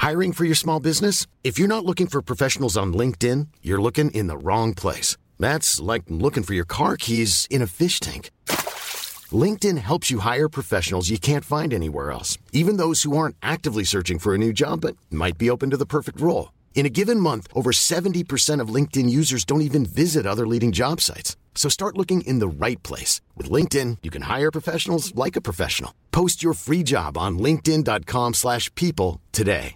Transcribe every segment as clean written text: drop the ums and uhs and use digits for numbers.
Hiring for your small business? If you're not looking for professionals on LinkedIn, you're looking in the wrong place. That's like looking for your car keys in a fish tank. LinkedIn helps you hire professionals you can't find anywhere else, even those who aren't actively searching for a new job but might be open to the perfect role. In a given month, over 70% of LinkedIn users don't even visit other leading job sites. So start looking in the right place. With LinkedIn, you can hire professionals like a professional. Post your free job on linkedin.com/people today.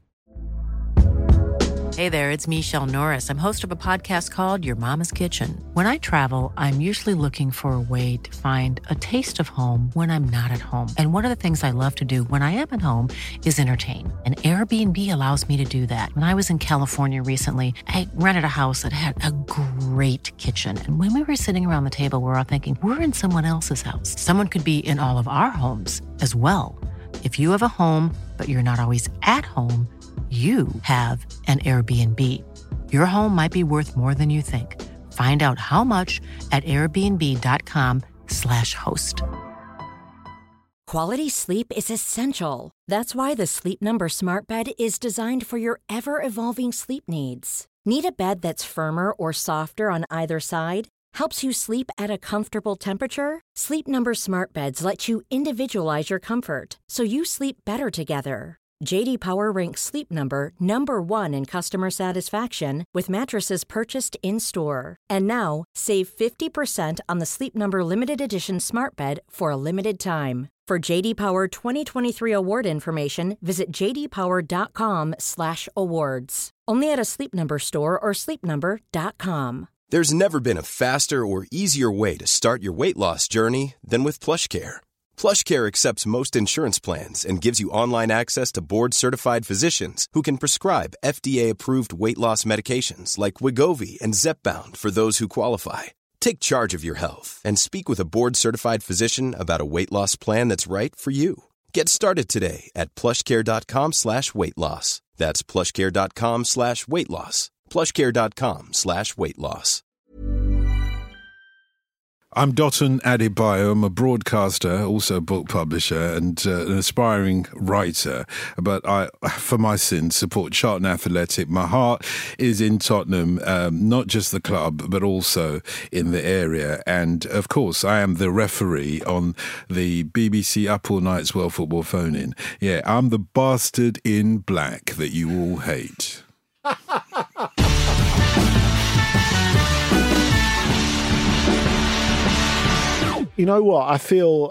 Hey there, it's Michelle Norris. I'm host of a podcast called Your Mama's Kitchen. When I travel, I'm usually looking for a way to find a taste of home when I'm not at home. And one of the things I love to do when I am at home is entertain. And Airbnb allows me to do that. When I was in California recently, I rented a house that had a great kitchen. And when we were sitting around the table, we're all thinking, we're in someone else's house. Someone could be in all of our homes as well. If you have a home, but you're not always at home, you have an Airbnb. Your home might be worth more than you think. Find out how much at airbnb.com/host. Quality sleep is essential. That's why the Sleep Number Smart Bed is designed for your ever-evolving sleep needs. Need a bed that's firmer or softer on either side? Helps you sleep at a comfortable temperature? Sleep Number Smart Beds let you individualize your comfort, so you sleep better together. J.D. Power ranks Sleep Number number 1 in customer satisfaction with mattresses purchased in-store. And now, save 50% on the Sleep Number Limited Edition Smart Bed for a limited time. For J.D. Power 2023 award information, visit jdpower.com/awards. Only at a Sleep Number store or sleepnumber.com. There's never been a faster or easier way to start your weight loss journey than with PlushCare. PlushCare accepts most insurance plans and gives you online access to board-certified physicians who can prescribe FDA-approved weight loss medications like Wegovy and Zepbound for those who qualify. Take charge of your health and speak with a board-certified physician about a weight loss plan that's right for you. Get started today at plushcare.com/weight loss. That's plushcare.com/weight loss. plushcare.com/weight loss. I'm Dotun Adebayo. I'm a broadcaster, also a book publisher and an aspiring writer. But I, for my sins, support Charlton Athletic. My heart is in Tottenham, not just the club, but also in the area. And, of course, I am the referee on the BBC Up All Night's World Football phone-in. Yeah, I'm the bastard in black that you all hate. You know what? I feel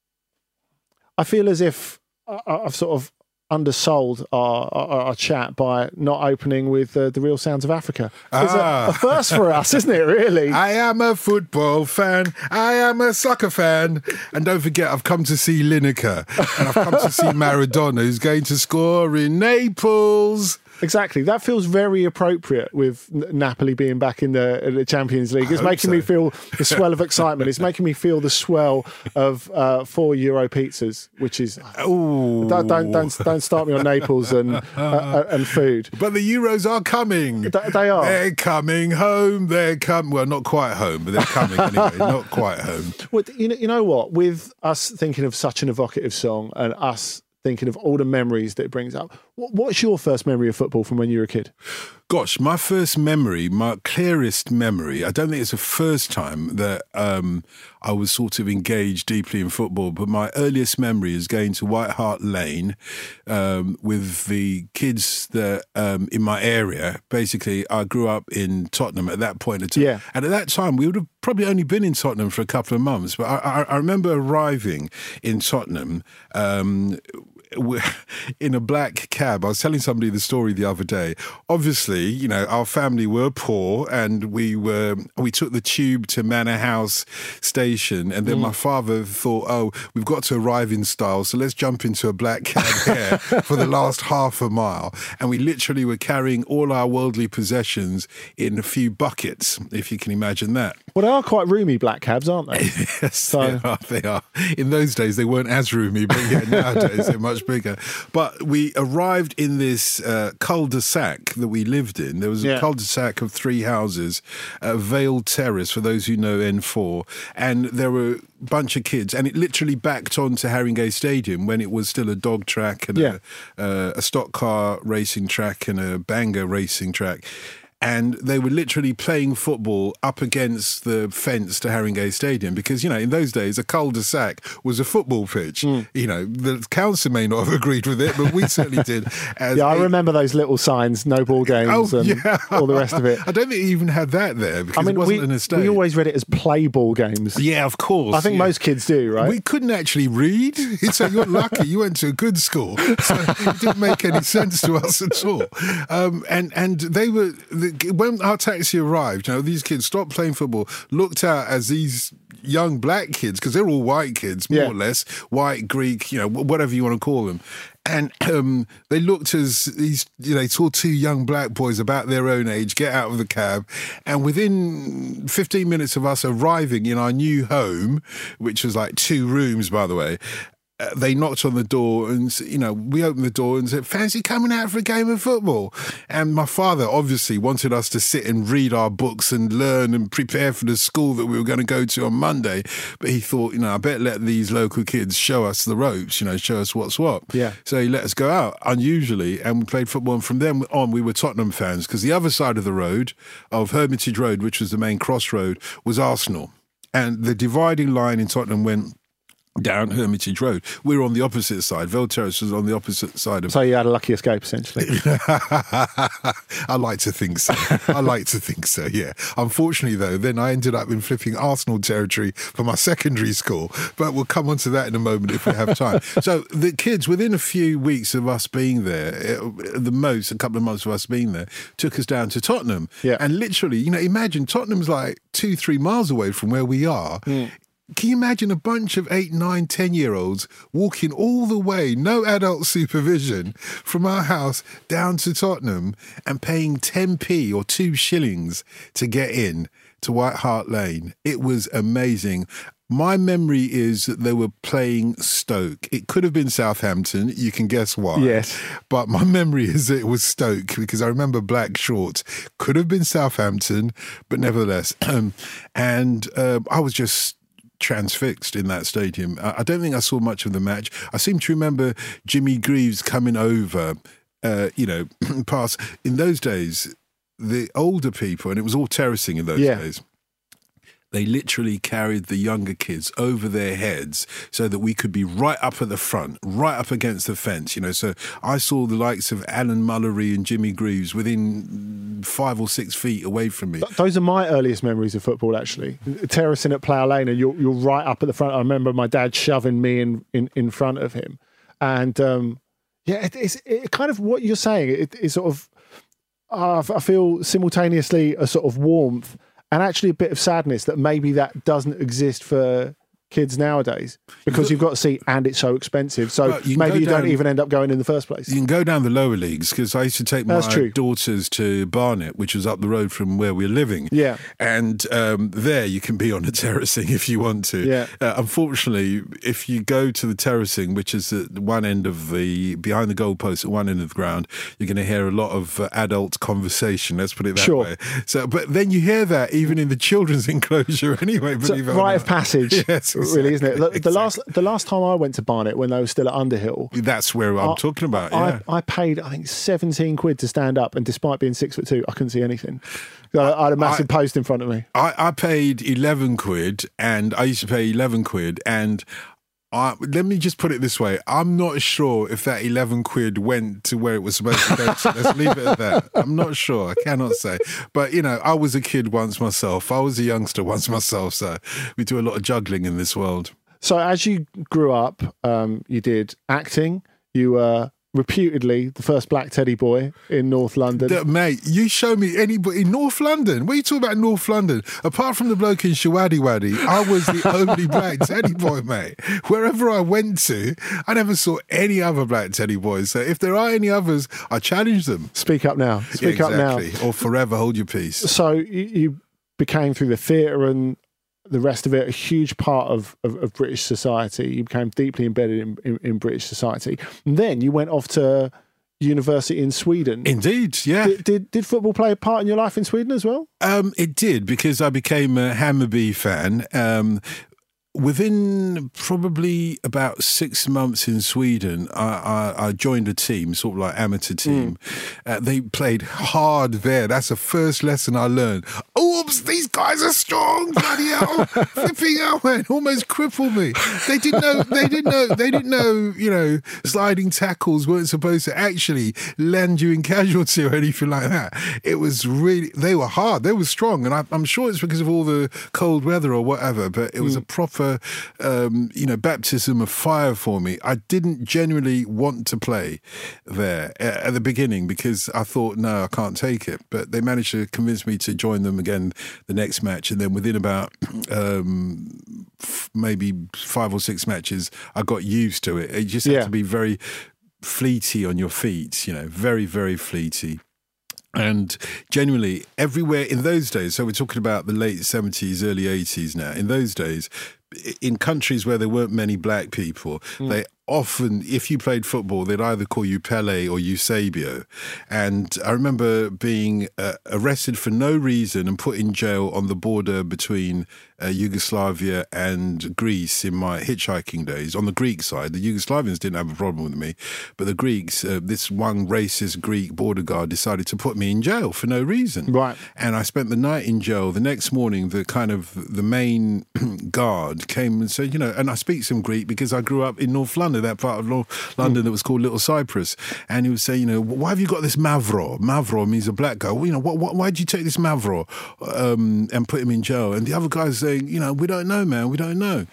as if I've sort of undersold our chat by not opening with the Real Sounds of Africa. It's a first for us, isn't it, really? I am a football fan. I am a soccer fan. And don't forget, I've come to see Lineker. And I've come to see Maradona, who's going to score in Naples. Exactly. That feels very appropriate with Napoli being back in the Champions League. It's making me feel the swell of excitement. It's making me feel the swell of €4 pizzas, which is... Ooh. Don't start me on Naples and food. But the Euros are coming. They are. They're coming home. Well, not quite home, but they're coming anyway. Not quite home. Well, you know what? With us thinking of such an evocative song and us thinking of all the memories that it brings up, what's your first memory of football from when you were a kid? Gosh, my first memory, my clearest memory, I don't think it's the first time that I was sort of engaged deeply in football, but my earliest memory is going to White Hart Lane with the kids that in my area. Basically, I grew up in Tottenham at that point in time. Yeah. And at that time, we would have probably only been in Tottenham for a couple of months, but I remember arriving in Tottenham in a black cab. I was telling somebody the story the other day. Obviously, you know, our family were poor and we took the tube to Manor House station, and then my father thought, oh, we've got to arrive in style, so let's jump into a black cab here for the last half a mile. And we literally were carrying all our worldly possessions in a few buckets, if you can imagine that. Well, they are quite roomy black cabs, aren't they? Yes, so. They are. In those days, they weren't as roomy, but yeah, nowadays they're much bigger. But we arrived in this cul-de-sac that we lived in. There was a cul-de-sac of 3 houses, Vale Terrace, for those who know N4, and there were a bunch of kids, and it literally backed onto Haringey Stadium when it was still a dog track and a stock car racing track and a banger racing track. And they were literally playing football up against the fence to Haringey Stadium because, you know, in those days, a cul-de-sac was a football pitch. You know, the council may not have agreed with it, but we certainly did. I remember those little signs, no ball games and all the rest of it. I don't think it even had that there because it wasn't an estate. We always read it as play ball games. Yeah, of course. I think most kids do, right? We couldn't actually read. So you're lucky. You went to a good school. So it didn't make any sense to us at all. And they were... When our taxi arrived, you know, these kids stopped playing football, looked out as these young black kids, because they're all white kids, more or less, white, Greek, you know, whatever you want to call them. And they looked as these, you know, they saw 2 young black boys about their own age get out of the cab. And within 15 minutes of us arriving in our new home, which was like 2 rooms, by the way, they knocked on the door and, you know, we opened the door and said, fancy coming out for a game of football? And my father obviously wanted us to sit and read our books and learn and prepare for the school that we were going to go to on Monday. But he thought, you know, I better let these local kids show us the ropes, you know, show us what's what. Yeah. So he let us go out, unusually, and we played football. And from then on, we were Tottenham fans because the other side of the road, of Hermitage Road, which was the main crossroad, was Arsenal. And the dividing line in Tottenham went down Hermitage Road. We were on the opposite side. Vale Terrace was on the opposite side of... So you had a lucky escape, essentially. I like to think so. Yeah. Unfortunately, though, then I ended up in flipping Arsenal territory for my secondary school. But we'll come on to that in a moment if we have time. So the kids, within a few weeks of us being there, the most, a couple of months of us being there, took us down to Tottenham. Yeah. And literally, you know, imagine Tottenham's like 2-3 miles away from where we are. Can you imagine a bunch of 8, 9, 10-year-olds walking all the way, no adult supervision, from our house down to Tottenham and paying 10p or 2 shillings to get in to White Hart Lane? It was amazing. My memory is that they were playing Stoke. It could have been Southampton. You can guess why. Yes. But my memory is that it was Stoke because I remember black shorts. Could have been Southampton, but nevertheless. And I was just transfixed in that stadium. I don't think I saw much of the match. I seem to remember Jimmy Greaves coming over, you know, past. In those days, the older people, and it was all terracing in those days, they literally carried the younger kids over their heads so that we could be right up at the front, right up against the fence, you know. So I saw the likes of Alan Mullery and Jimmy Greaves within 5 or 6 feet away from me. Those are my earliest memories of football, actually. Terracing at Plough Lane, and you're right up at the front. I remember my dad shoving me in front of him. And, it's kind of what you're saying. It's sort of, I feel simultaneously a sort of warmth and actually a bit of sadness that maybe that doesn't exist for kids nowadays because you've got a seat and it's so expensive. So maybe you don't even end up going in the first place. You can go down the lower leagues because I used to take my daughters to Barnet, which was up the road from where we're living. Yeah. And there you can be on a terracing if you want to. Yeah. Unfortunately, if you go to the terracing, which is at one end of behind the goalpost at one end of the ground, you're going to hear a lot of adult conversation. Let's put it that way. So, but then you hear that even in the children's enclosure anyway. It's a rite of passage. Yes. Really, isn't it? The last time I went to Barnet when they were still at Underhill, that's where I'm talking about. Yeah, I paid I think 17 quid to stand up, and despite being 6'2", I couldn't see anything. I had a massive post in front of me. I paid 11 quid, and I used to pay 11 quid, and let me just put it this way. I'm not sure if that 11 quid went to where it was supposed to go to. Let's leave it at that. I'm not sure. I cannot say. But, you know, I was a kid once myself. I was a youngster once myself. So we do a lot of juggling in this world. So as you grew up, you did acting. You were reputedly the first black teddy boy in North London. Mate, you show me anybody in North London. What are you talking about North London? Apart from the bloke in Shawadi Wadi, I was the only black teddy boy, mate. Wherever I went to, I never saw any other black teddy boys. So if there are any others, I challenge them. Speak up now. Speak up now. Or forever hold your peace. So you became, through the theatre and the rest of it, a huge part of British society. You became deeply embedded in British society. And then you went off to university in Sweden. Indeed, yeah. Did football play a part in your life in Sweden as well? It did, because I became a Hammarby fan. Within probably about 6 months in Sweden, I joined a team, sort of like amateur team. They played hard there. That's the first lesson I learned. Oops, these guys are strong, bloody hell. Flipping out, man, almost crippled me. They didn't know, sliding tackles weren't supposed to actually land you in casualty or anything like that. It was really, they were hard, they were strong. And I'm sure it's because of all the cold weather or whatever, but it was a proper baptism of fire for me. I didn't genuinely want to play there at the beginning because I thought, no, I can't take it. But they managed to convince me to join them again the next match. And then within about maybe 5 or 6 matches, I got used to it. You just have to be very fleety on your feet, very, very fleety. And genuinely, everywhere in those days, so we're talking about the late 70s, early 80s now, in those days, in countries where there weren't many black people, they often, if you played football, they'd either call you Pele or Eusebio. And I remember being arrested for no reason and put in jail on the border between Yugoslavia and Greece in my hitchhiking days. On the Greek side, the Yugoslavians didn't have a problem with me, but the Greeks, this one racist Greek border guard decided to put me in jail for no reason. Right. And I spent the night in jail. The next morning, the main guard came and said, and I speak some Greek because I grew up in North London, that part of North London that was called Little Cyprus. And he was saying, why have you got this Mavro? Mavro means a black guy. Why did you take this Mavro and put him in jail? And the other guy's saying, we don't know, man, we don't know.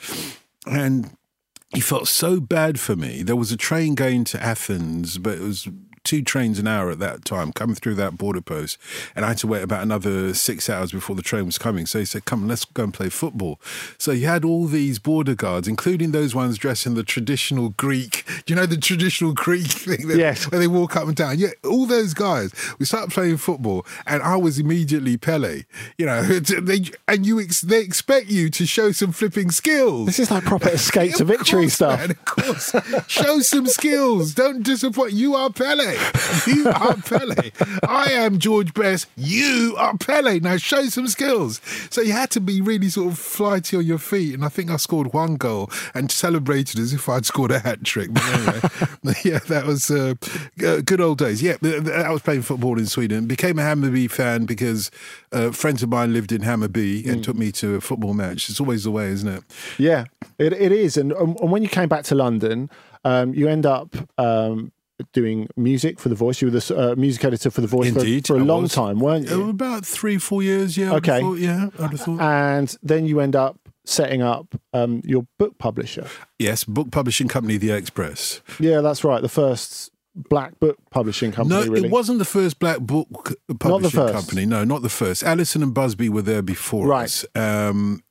And he felt so bad for me. There was a train going to Athens, but it was 2 trains an hour at that time coming through that border post, and I had to wait about another 6 hours before the train was coming. So he said, come, let's go and play football. So you had all these border guards, including those ones dressed in the traditional Greek, do you know the traditional Greek thing yes, where they walk up and down? Yeah, all those guys. We started playing football and I was immediately Pele. They expect you to show some flipping skills. This is like proper escape to victory stuff. Man, of course. Show some skills. Don't disappoint. You are Pele. You are Pele. I am George Best. You are Pele. Now show some skills. So you had to be really sort of flighty on your feet. And I think I scored 1 goal and celebrated as if I'd scored a hat trick. But anyway, yeah, that was good old days. Yeah, I was playing football in Sweden. Became a Hammarby fan because friends of mine lived in Hammarby and took me to a football match. It's always the way, isn't it? Yeah, it is. And when you came back to London, you end up doing music for The Voice. You were the music editor for The Voice. Indeed, for a long time, weren't you? About 3-4 years, yeah. Okay. I'd have thought. And then you end up setting up your book publisher. Yes, book publishing company, The Express. Yeah, that's right. The first black book publishing company, No, really. it wasn't the first black book publishing company. No, not the first. Allison and Busby were there before us. And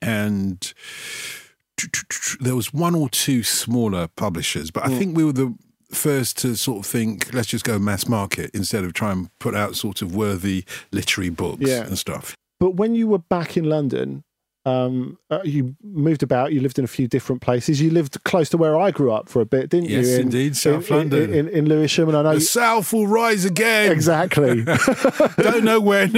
there was 1 or 2 smaller publishers, but I think we were the first to sort of think, let's just go mass market instead of try and put out sort of worthy literary books and stuff. But when you were back in London, you moved about, you lived in a few different places. You lived close to where I grew up for a bit, didn't you? Yes, indeed, South London. In Lewisham. And I know the South will rise again. Exactly. Don't know when.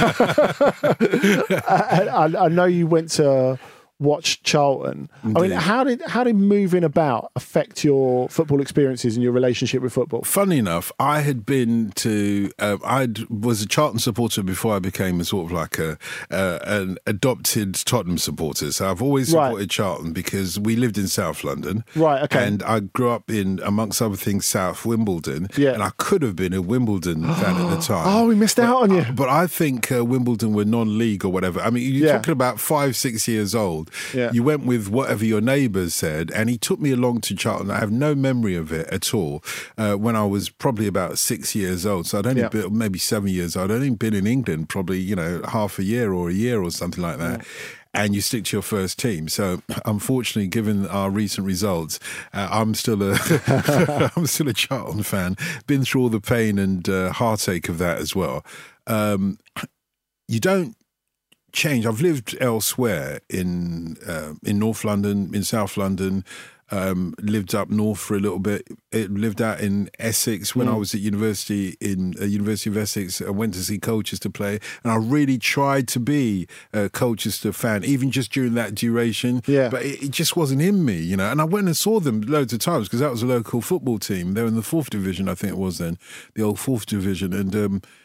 I know you went to watch Charlton. Indeed. I mean, how did moving about affect your football experiences and your relationship with football? Funny enough, I had been to. I was a Charlton supporter before I became a sort of like an adopted Tottenham supporter. So I've always supported Charlton because we lived in South London. Right. Okay. And I grew up in, amongst other things, South Wimbledon. Yeah. And I could have been a Wimbledon fan at the time. Oh, we missed out on you. But I think Wimbledon were non-league or whatever. I mean, you're talking about 5-6 years old. Yeah. You went with whatever your neighbours said, and he took me along to Charlton. I have no memory of it at all. When I was probably about 6 years old, so I'd only been, maybe 7 years old. I'd only been in England probably, half a year or a year or something like that. Yeah. And you stick to your first team. So, unfortunately, given our recent results, I'm still a Charlton fan. Been through all the pain and heartache of that as well. You don't changed. I've lived elsewhere in North London, in South London. Lived up north for a little bit. Lived out in Essex when I was at university University of Essex. I went to see Colchester play, and I really tried to be a Colchester fan, even just during that duration. Yeah. But it just wasn't in me, you know. And I went and saw them loads of times because that was a local football team. They were in the 4th division, I think it was then, the old 4th division. And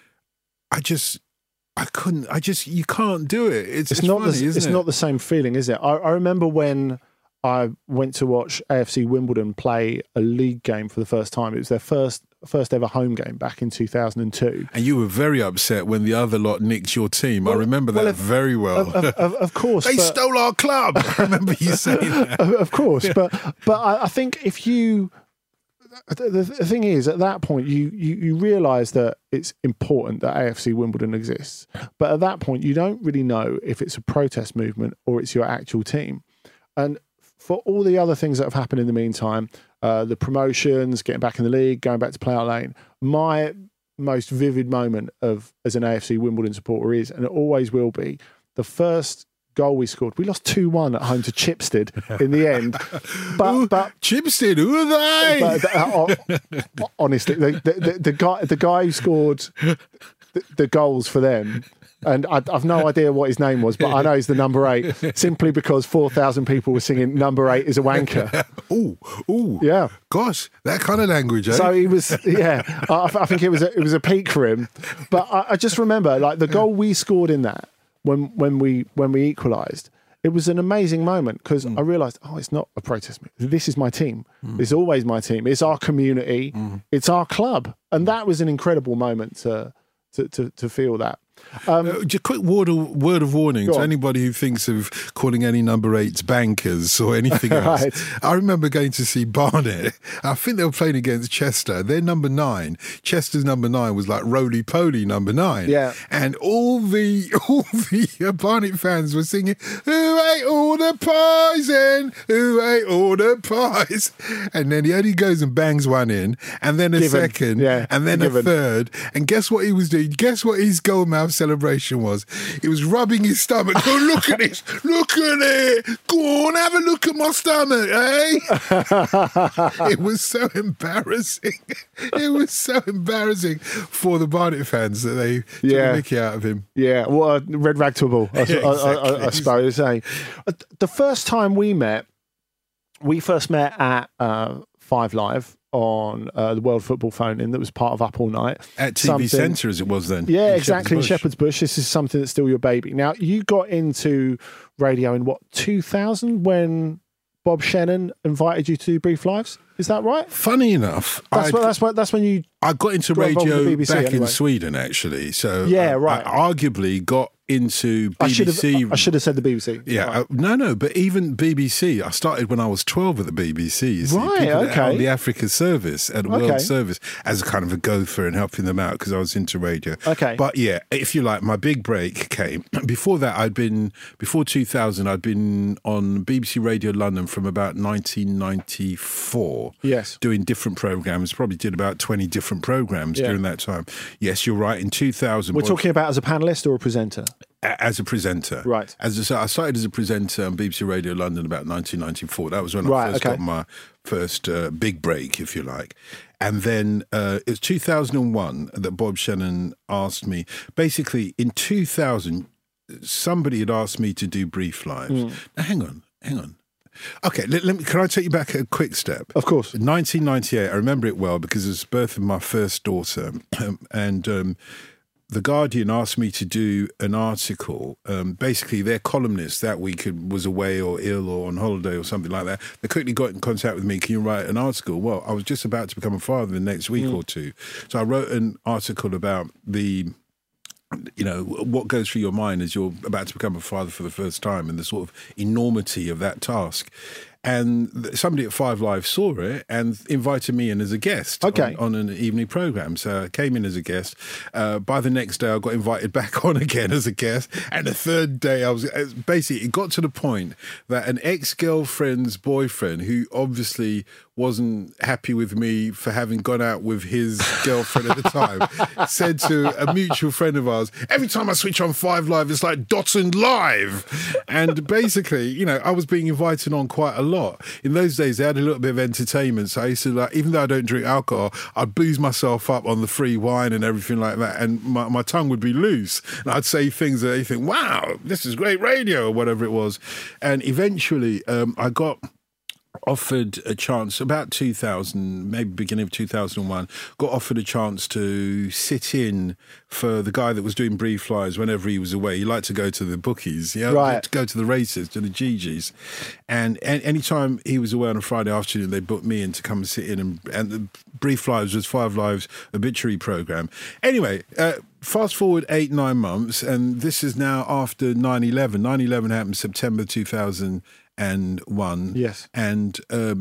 you can't do it. It's not funny, isn't it? It's not the same feeling, is it? I remember when I went to watch AFC Wimbledon play a league game for the first time. It was their first ever home game back in 2002. And you were very upset when the other lot nicked your team. I remember that very well. Of course. They stole our club. I remember you saying that. Of course. But I think if you... The thing is, at that point, you realise that it's important that AFC Wimbledon exists. But at that point, you don't really know if it's a protest movement or it's your actual team. And for all the other things that have happened in the meantime, the promotions, getting back in the league, going back to Play Out Lane, my most vivid moment as an AFC Wimbledon supporter is, and it always will be, the first goal we scored. We lost 2-1 at home to Chipstead in the end. But Chipstead, who are they? Honestly, the guy who scored the goals for them, and I've no idea what his name was, but I know he's the number 8, simply because 4,000 people were singing "Number 8 is a wanker." Ooh, yeah. Gosh, that kind of language. Eh? So he was, yeah. I think it was a peak for him. But I just remember, like, the goal we scored in that when we equalised. It was an amazing moment because I realised, it's not a protest movement. This is my team. It's always my team. It's our community. It's our club, and that was an incredible moment to feel that. Just a quick word of warning to anybody who thinks of calling any number 8s bankers or anything else. Right. I remember going to see Barnet. I think they were playing against Chester. They're number 9. Chester's number 9 was like roly-poly number 9. Yeah. And all the Barnet fans were singing, "Who ate all the poison? Who ate all the pies?" And then he only goes and bangs one in, and then a second, and then a third. And guess what he was doing? Guess what his goal mouth celebration was? He was rubbing his stomach. Go, look at this. Look at it. Go on, have a look at my stomach, eh? It was so embarrassing. It was so embarrassing for the Barnet fans that they took a mickey out of him. Yeah, well, red rag to a bull, I suppose. Eh? The first time we first met at 5 Live on the World Football Phone-In that was part of Up All Night. At TV Centre, as it was then. Yeah, exactly, in Shepherd's Bush. This is something that's still your baby. Now, you got into radio in, 2000, when Bob Shannon invited you to do Brief Lives? Is that right? Funny enough, that's when you... I got into radio BBC back anyway. in Sweden, actually. So yeah, right. I arguably got into BBC. I should have said the BBC. Yeah, right. No, but even BBC. I started when I was 12 at the BBC. You see, right, okay. On the Africa service and World Service as a kind of a gopher and helping them out because I was into radio. Okay. But yeah, if you like, my big break came. Before that, before 2000, I'd been on BBC Radio London from about 1994. Yes. Doing different programmes, probably did about 20 different programmes during that time. Yes, you're right. In 2000... We're talking about as a panellist or a presenter? As a presenter. Right. I started as a presenter on BBC Radio London about 1994. That was when I first got my first big break, if you like. And then it was 2001 that Bob Shannon asked me. Basically, in 2000, somebody had asked me to do Brief Lives. Now, hang on. Okay, can I take you back a quick step? Of course. 1998, I remember it well because it was the birth of my first daughter. And The Guardian asked me to do an article. Basically, their columnist that week was away or ill or on holiday or something like that. They quickly got in contact with me. Can you write an article? Well, I was just about to become a father the next week or two. So I wrote an article about what goes through your mind as you're about to become a father for the first time and the sort of enormity of that task. And somebody at 5 Live saw it and invited me in as a guest on an evening programme. So I came in as a guest. By the next day, I got invited back on again as a guest. And the third day, it got to the point that an ex-girlfriend's boyfriend, who obviously wasn't happy with me for having gone out with his girlfriend at the time, said to a mutual friend of ours, every time I switch on 5 Live, it's like Dotson Live. And basically, I was being invited on quite a lot. In those days, they had a little bit of entertainment. So I used to, even though I don't drink alcohol, I'd booze myself up on the free wine and everything like that. And my tongue would be loose. And I'd say things that you think, wow, this is great radio, or whatever it was. And eventually, I got offered a chance about 2000, maybe beginning of 2001, got offered a chance to sit in for the guy that was doing Brief Flyers whenever he was away. He liked to go to the bookies, right, to go to the races, to the GGs. And anytime he was away on a Friday afternoon, they booked me in to come and sit in. And the Brief Flyers was 5 Live's obituary programme. Anyway, fast forward 8-9 months, and this is now after 9/11. 9/11 happened September 2001. Yes. And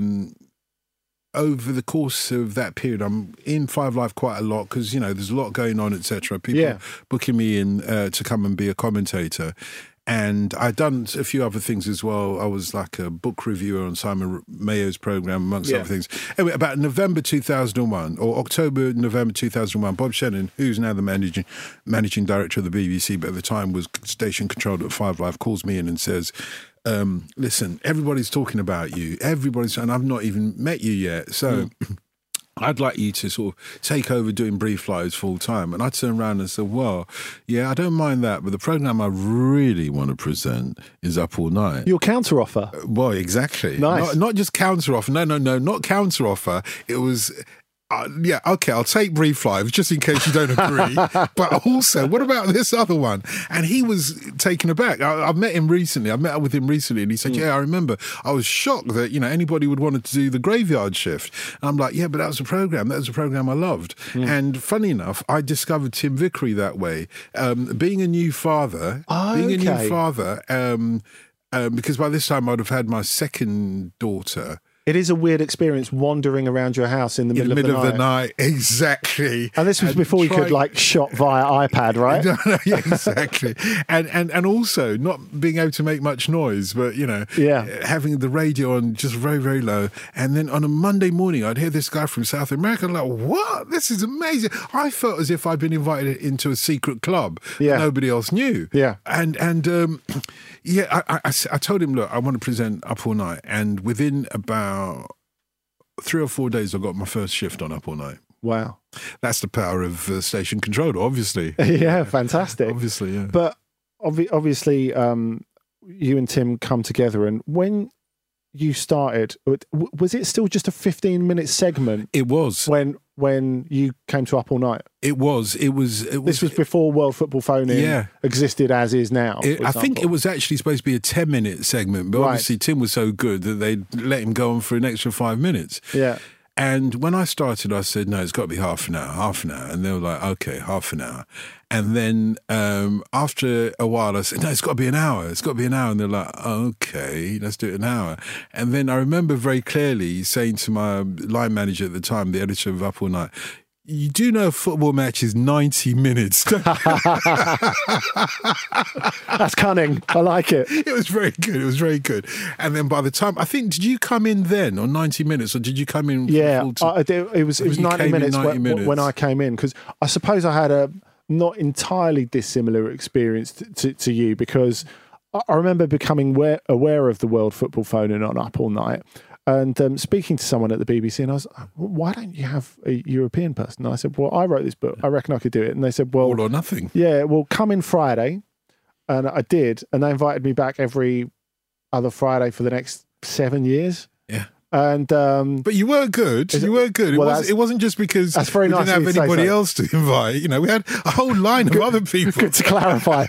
over the course of that period, I'm in 5 Live quite a lot because, there's a lot going on, etc. People booking me in to come and be a commentator. And I'd done a few other things as well. I was like a book reviewer on Simon Mayo's programme, amongst other things. Anyway, about November 2001, or October, November 2001, Bob Shannon, who's now the managing director of the BBC, but at the time was station controlled at 5 Live, calls me in and says, listen, everybody's talking about you. And I've not even met you yet. So I'd like you to sort of take over doing Brief Flyers full time. And I turned around and said, well, yeah, I don't mind that. But the programme I really want to present is Up All Night. Your counter offer. Well, exactly. Nice. Not just counter offer. No, not counter offer. It was... yeah, okay, I'll take Brief Flyers just in case you don't agree. But also, what about this other one? And he was taken aback. I met him recently. I met up with him recently, and he said, yeah, I remember. I was shocked that, anybody would want to do the graveyard shift. And I'm like, yeah, but that was a programme. That was a programme I loved. And funny enough, I discovered Tim Vickery that way. Being a new father, because by this time I'd have had my second daughter. It is a weird experience wandering around your house in the middle of the night. Exactly. And this was before you could shop via iPad, right? Yeah, exactly. and also not being able to make much noise, but, having the radio on just very, very low. And then on a Monday morning, I'd hear this guy from South America, like, what? This is amazing. I felt as if I'd been invited into a secret club that nobody else knew. Yeah. And I told him, look, I want to present Up All Night. And within about 3 or 4 days, I got my first shift on Up All Night. Wow. That's the power of station control, obviously. Yeah, fantastic. Obviously, yeah. But obviously, you and Tim come together, and when you started, was it still just a 15-minute segment? It was. When you came to Up All Night? It was. This was before World Football Phone-In existed as is now. I think it was actually supposed to be a 10-minute segment, but obviously Tim was so good that they let him go on for an extra 5 minutes. Yeah. And when I started, I said, no, it's got to be half an hour. And they were like, okay, half an hour. And then after a while, I said, no, it's got to be an hour. And they're like, okay, let's do it an hour. And then I remember very clearly saying to my line manager at the time, the editor of Up All Night, you do know a football match is 90 minutes. That's cunning. I like it. It was very good. And then by the time, I think, did you come in then on 90 minutes or did you come in? Yeah, it was 90 minutes when I came in, because I suppose I had a not entirely dissimilar experience to you, because I remember becoming aware of the World Football Phone-In on Up All Night. And speaking to someone at the BBC, and I was, why don't you have a European person? And I said, well, I wrote this book. I reckon I could do it. And they said, well... All or nothing. Yeah, well, come in Friday. And I did. And they invited me back every other Friday for the next 7 years. Yeah. And but you were good. Well, it wasn't just because we didn't have anybody else to invite. We had a whole line of other people. Good to clarify.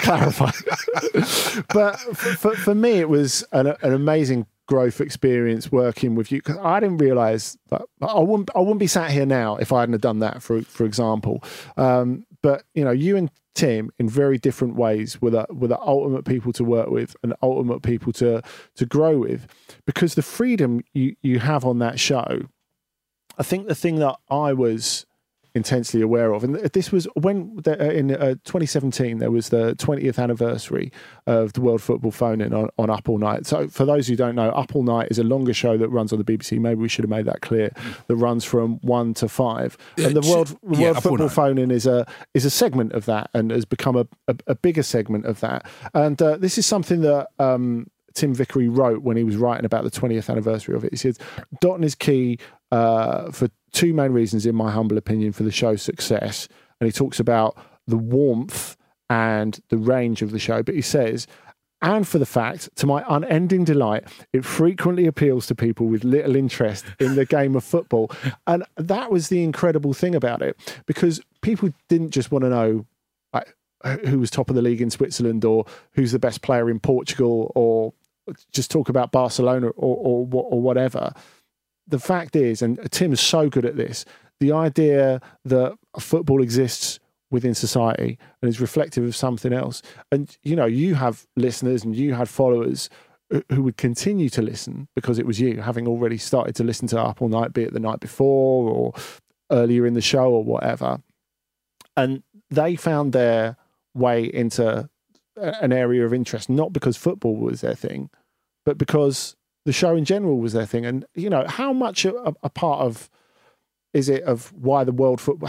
But for me, it was an amazing growth experience working with you, because I didn't realise that I wouldn't be sat here now if I hadn't have done that, for example. But you and Tim, in very different ways, were the ultimate people to work with and ultimate people to grow with, because the freedom you have on that show. I think the thing that I was intensely aware of. And this was when in 2017 there was the 20th anniversary of the World Football Phone-In on Up All Night. So for those who don't know, Up All Night is a longer show that runs on the BBC. Maybe we should have made that clear. That runs from 1 to 5. And the World Football Phone-In is a segment of that, and has become a bigger segment of that. And this is something that Tim Vickery wrote when he was writing about the 20th anniversary of it. He said, Dotun is key for two main reasons, in my humble opinion, for the show's success. And he talks about the warmth and the range of the show. But he says, and for the fact, to my unending delight, it frequently appeals to people with little interest in the game of football. And that was the incredible thing about it, because people didn't just want to know who was top of the league in Switzerland, or who's the best player in Portugal, or just talk about Barcelona or whatever. The fact is, and Tim's so good at this, the idea that football exists within society and is reflective of something else. And, you know, you have listeners and you had followers who would continue to listen because it was you, having already started to listen to Up All Night, be it the night before or earlier in the show or whatever. And they found their way into an area of interest, not because football was their thing, but because the show in general was their thing. And, you know, how much a part of is it of why the World Football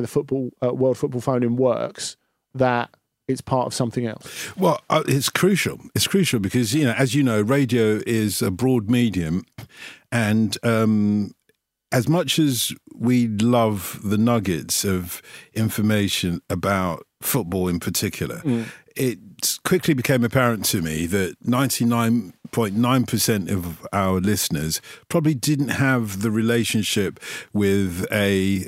Phone-In works, that it's part of something else? Well, it's crucial. It's crucial because, you know, as you know, radio is a broad medium, and as much as we love the nuggets of information about football in particular, it quickly became apparent to me that 99.9% of our listeners probably didn't have the relationship with a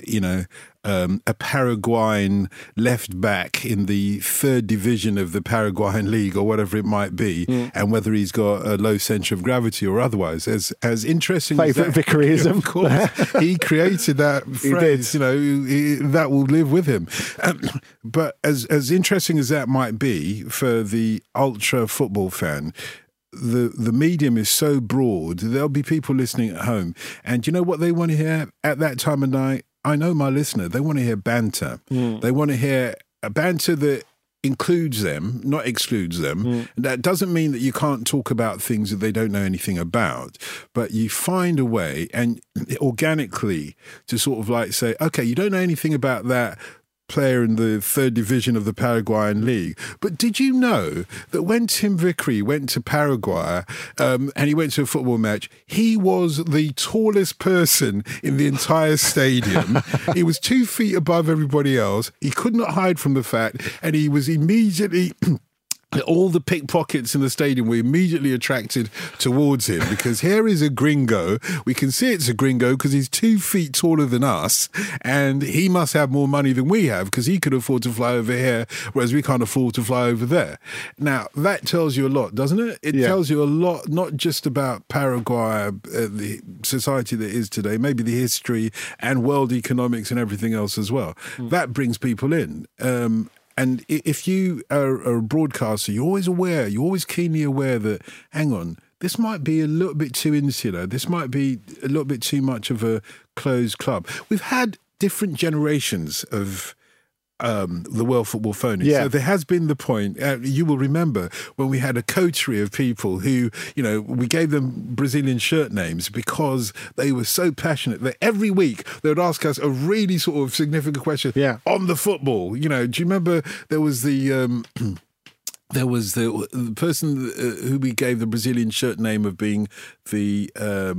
Paraguayan left back in the third division of the Paraguayan league or whatever it might be, and whether he's got a low centre of gravity or otherwise. As interesting favourite Vickeryism, of course, he created that phrase. You know, that will live with him. But as interesting as that might be for the ultra football fan, the medium is so broad. There'll be people listening at home, and you know what they want to hear at that time of night? I know my listener, they want to hear banter. They want to hear a banter that includes them, not excludes them. That doesn't mean that you can't talk about things that they don't know anything about, but you find a way and organically to sort of like say, okay, you don't know anything about that player in the third division of the Paraguayan league, but did you know that when Tim Vickery went to Paraguay and he went to a football match, he was the tallest person in the entire stadium. He was 2 feet above everybody else. He could not hide from the fact, and he was immediately all the pickpockets in the stadium were immediately attracted towards him, because here is a gringo. We can see it's a gringo because he's 2 feet taller than us, and he must have more money than we have because he could afford to fly over here, whereas we can't afford to fly over there. Now, that tells you a lot, doesn't it? It tells you a lot, not just about Paraguay, the society that is today, maybe the history and world economics and everything else as well. That brings people in. And if you are a broadcaster, you're always keenly aware that, hang on, this might be a little bit too insular. This might be a little bit too much of a closed club. We've had different generations of the World Football Phone-In. Yeah. So there has been the point, you will remember, when we had a coterie of people who, you know, we gave them Brazilian shirt names because they were so passionate that every week they would ask us a really sort of significant question on the football. You know, do you remember there was the... There was the person who we gave the Brazilian shirt name of being the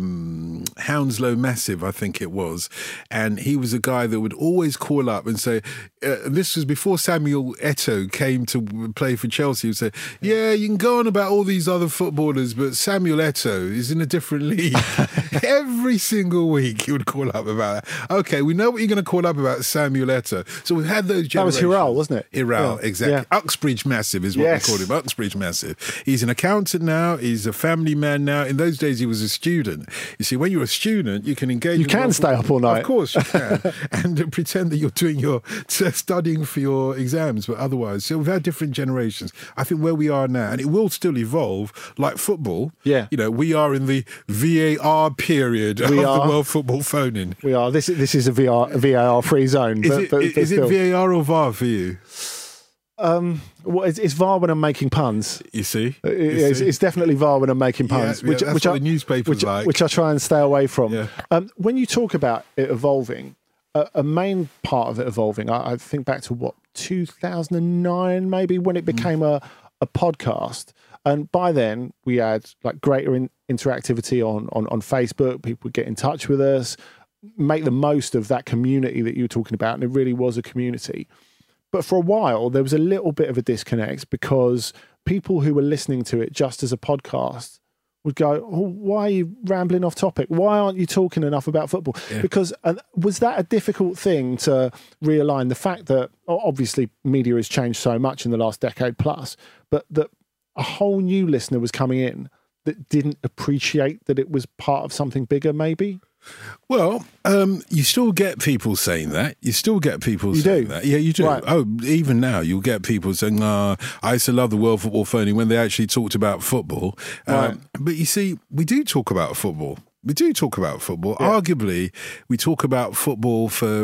Hounslow Massive, I think it was. And he was a guy that would always call up and say, this was before Samuel Eto'o came to play for Chelsea. He would say, yeah, you can go on about all these other footballers, but Samuel Eto'o is in a different league. Every single week he would call up about that. Okay, we know what you're going to call up about Samuel Eto'o. So we've had those generations. That was Hiral, wasn't it? Hiral, exactly. Yeah. Uxbridge Massive is what we called him, Uxbridge Massive. He's an accountant now. He's a family man now. In those days, he was a student. You see, when you're a student, you can engage. You can stay up all night. Of course you can. And pretend that you're doing your studying for your exams, but otherwise. So we've had different generations. I think where we are now, and it will still evolve, like football. Yeah. You know, we are in the VAR period of the World Football Phone-In. We are. This is a VAR-free zone. Is it VAR or VAR for you? Well, it's VAR when I'm making puns. You see? It's definitely VAR when I'm making puns, which the newspapers like. Which I try and stay away from. Yeah. When you talk about it evolving, a main part of it evolving, I think back to 2009 maybe, when it became a podcast. And by then we had like greater interactivity on Facebook. People would get in touch with us, make the most of that community that you were talking about. And it really was a community. But for a while, there was a little bit of a disconnect because people who were listening to it just as a podcast would go, oh, why are you rambling off topic? Why aren't you talking enough about football? Yeah. Because was that a difficult thing to realign? The fact that obviously media has changed so much in the last decade plus, but that a whole new listener was coming in that didn't appreciate that it was part of something bigger, maybe? Well, you still get people saying that. You still get people saying that. Yeah, you do. Right. Oh, even now, you'll get people saying, I used to love the World Football Phone-In when they actually talked about football. Right. But you see, we do talk about football. Yeah. Arguably, we talk about football for